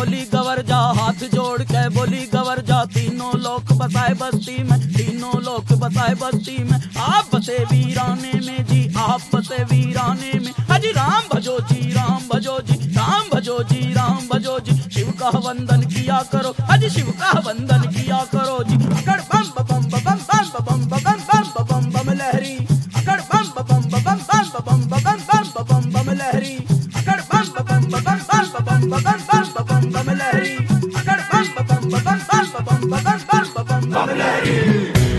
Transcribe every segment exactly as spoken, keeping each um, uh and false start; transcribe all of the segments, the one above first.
बोली गवर जा, हाथ जोड़ के बोली गवर जा। तीनों लोक बसाए बस्ती में, तीनों लोक बसाए बस्ती में। आप बसे वीराने में जी, आप बसे वीराने में। अजी राम भजो जी, राम भजो जी, राम भजो जी, राम भजो जी। शिव का वंदन किया करो, अजी शिव का वंदन किया करो जी। अकड़ बम बम बम बम बम बम बम बम बम लहरी, अकड़ बम बम बम बम बम बम बम बम लहरी, अकड़ बम बम बम बम बम बम बम लहरी, अकड़ बम बम बम बम बम लहरी।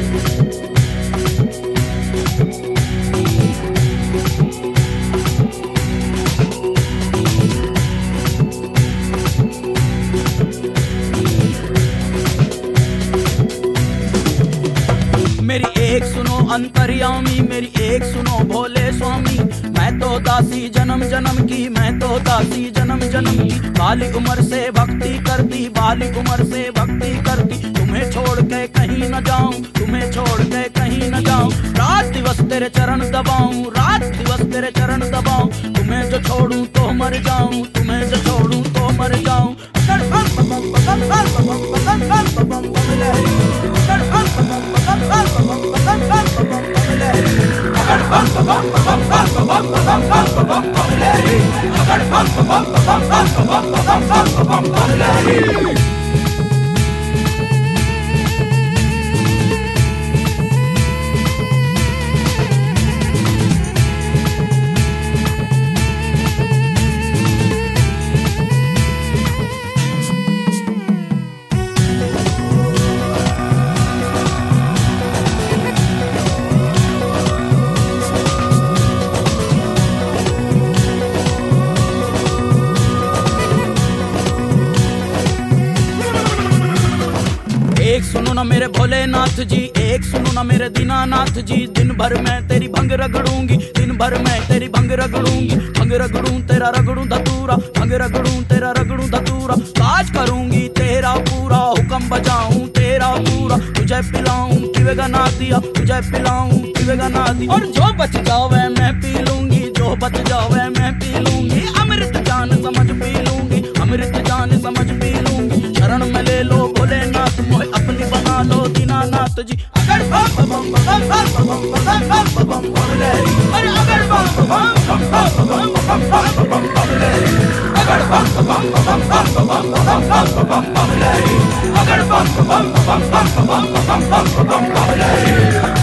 मेरी एक सुनो अंतर्यामी, मेरी एक सुनो भोले स्वामी। मैं तो दासी जन्म जन्म की, मैं तो दासी जन्म जन्म की। बाली उम्र से भक्ति करती, बाली उम्र से भक्ति करती। तुम्हें छोड़ के कहीं न जाऊं, तुम्हें छोड़ के कहीं न जाऊं। रात दिवस तेरे चरण दबाऊं, रात दिवस तेरे चरण दबाऊं। तुम्हें जो छोड़ूं तो मर जाऊं, तुम्हें जो छोड़ूं तो मर जाऊं। एक सुनो ना मेरे भोलेनाथ जी, एक सुनो ना मेरे दीनानाथ जी। दिन भर मैं तेरी भंग रगड़ूंगी, दिन भर मैं तेरी भंग रगड़ूंगी। भंग रगड़ूं तेरा रगड़ूं धतूरा, भंग रगड़ूं तेरा रगड़ूं धतूरा। काज करूंगी तेरा पूरा, हुक्म बजाऊं तेरा पूरा। तुझे पिलाऊं पीवेगा ना दिया, तुझे पिलाऊं पीवेगा ना दिया। और जो बच जावे मैं पी लूंगी, जो बच जावे मैं पी लूंगी। अमृत जान समझ पी लूंगी, अमृत जान समझ पी लूंगी। शरण में ले लो भोलेनाथ, मोहे अपनी बना लो दीनानाथ जी। अगर बम बम बम बम बम बम बम लहरी, अरे अगर बम बम बम बम बम बम बम लहरी, अगर बम बम बम बम बम बम बम लहरी, अगर बम बम बम बम बम बम लहरी।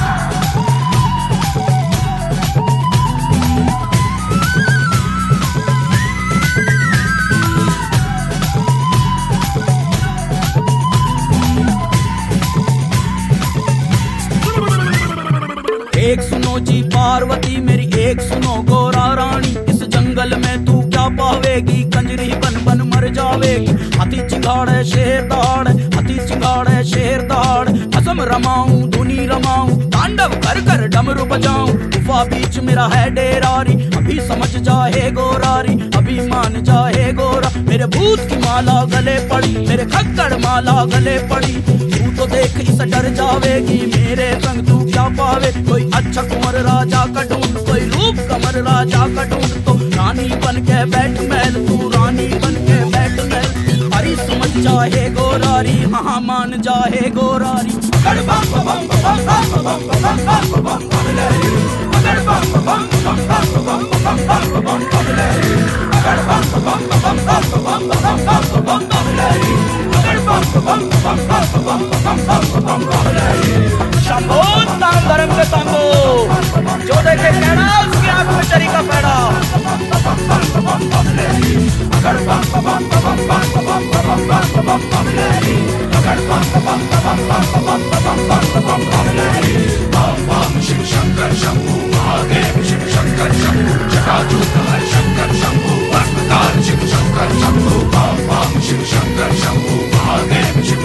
एक सुनो जी पार्वती मेरी, एक सुनो गोरा रानी। इस जंगल में तू क्या पावेगी, कंजरी बन बन मर जावेगी। हाथी चिंगाड़े शेर दहाड़े, हाथी चिंगाड़े शेर दहाड़े। असम रमाऊं धुनी रमाऊं, तांडव कर कर डमरू बजाऊं। गुफा बीच मेरा है डेरारी, अभी समझ जाए गोरारी, अभी मान जाए गोरा। मेरे भूत की माला गले पड़ी, मेरे खक्कड़ माला गले पड़ी। तू तो देख इस डर जावेगी, मेरे संग तू क्या पावे। कोई अच्छा कुंवर राजा का ढूंढ, कोई रूप कमर राजा का ढूंढ। तो रानी बन के बैठ महल, तू रानी बन के बैठ महल। हरी समझ जाए गोरारी, हाँ मान जाए गोरारी। अगर बम बम बम बम बम बम बम लहरी, अगर बम बम बम बम बम बम लहरी, अगर बम बम बम बम बम बम लहरी, अगर बम बम बम बम बम लहरी। शंभो नाम धर्म के शंभो, जो देखे पेड़ा उसकी आंख में चरी का पेड़ा। अगर बम बम बम बम बम लहरी, अगर बम बम बम बम बम लहरी। बम बम शिव शंकर शंभू महादेव, शिव शंकर शंभू जटाजूट हर शंकर शंभू अस्पताल, शिव शंकर शंभू। बम बम शिव शंकर शंभू महादेव, शिव